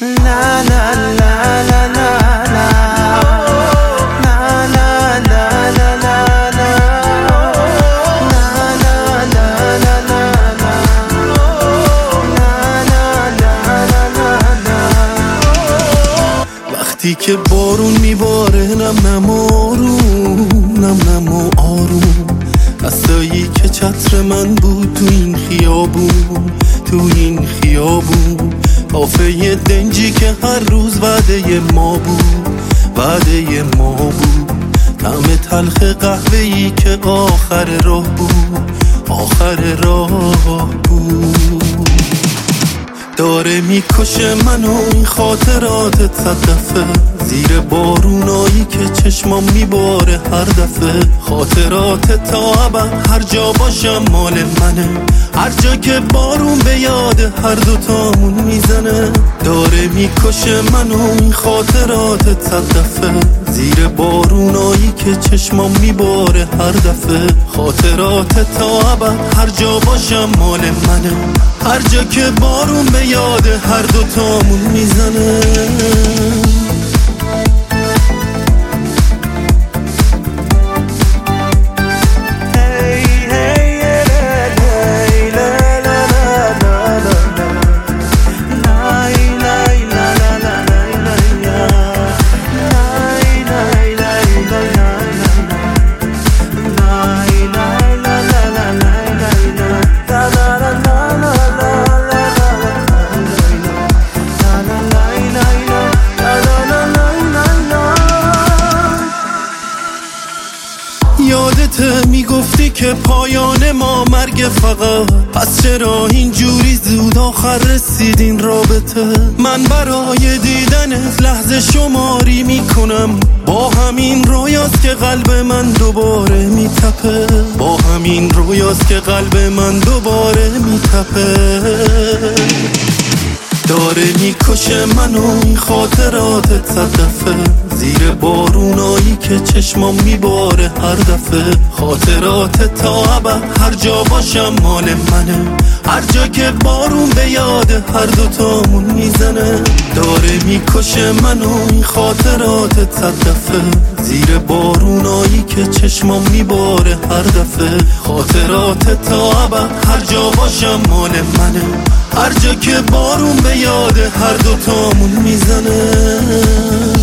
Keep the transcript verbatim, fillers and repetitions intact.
لا لا لا لا لا وقتی که بارون میباره نم نم آروم نم نم و آروم دستایی که چتر من بود تو این خیابون تو این خیابون کافه دنجی که هر روز وعده ما بود وعده ما بود طعم تلخ قهوه‌ای که آخر راه بود آخر راه بود داره میکشه منو این خاطرات صد دفعه زیر بارونایی که چشمام میباره هر دفعه خاطرات تا ابد هر جا باشم مال منه هر جا که بارون به یاد هر دوتامون میزنه داره میکشه منو این خاطرات صد دفعه زیر بارونایی که چشمام میباره هر دفعه خاطرات تا ابد هر جا باشم مال منه هر جا که بارون به یاد هر دوتامون میزنه یادت میگفتی که پایان ما مرگ فقط پس چرا اینجوری زود آخر رسید این رابطه من برای دیدنت لحظه شماری میکنم با همین رویاست که قلب من دوباره میتپه با همین رویاست که قلب من دوباره میتپه داره میکشه منو این خاطرات صد دفعه زیر بارونایی که چشمام میباره هر دفعه خاطرات تا ابد هر جا باشم مال منه هر جا که بارون به یاد هر دوتامون میزنه داره میکشه منو این خاطرات صد دفعه زیر بارونایی که چشمام میباره هر دفعه خاطرات تا ابد هر جا باشم مال منه هر جا که بارون به یاد هر دوتامون میزنه